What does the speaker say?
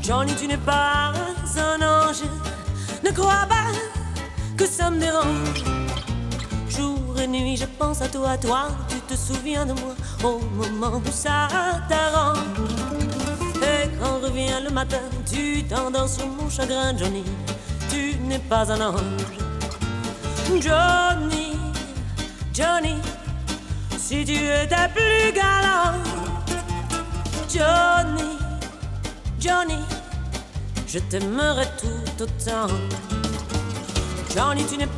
Johnny, tu n'es pas un ange. Ne crois pas que ça me dérange. Jour et nuit, je pense à toi, tu te souviens de moi au moment où ça t'arrange. Et quand revient le matin, tu t'endors sur mon chagrin. Johnny, tu n'es pas un ange. Johnny, Johnny, si tu étais plus galant. Johnny, Johnny, je t'aimerais tout autant. Johnny, tu n'es pas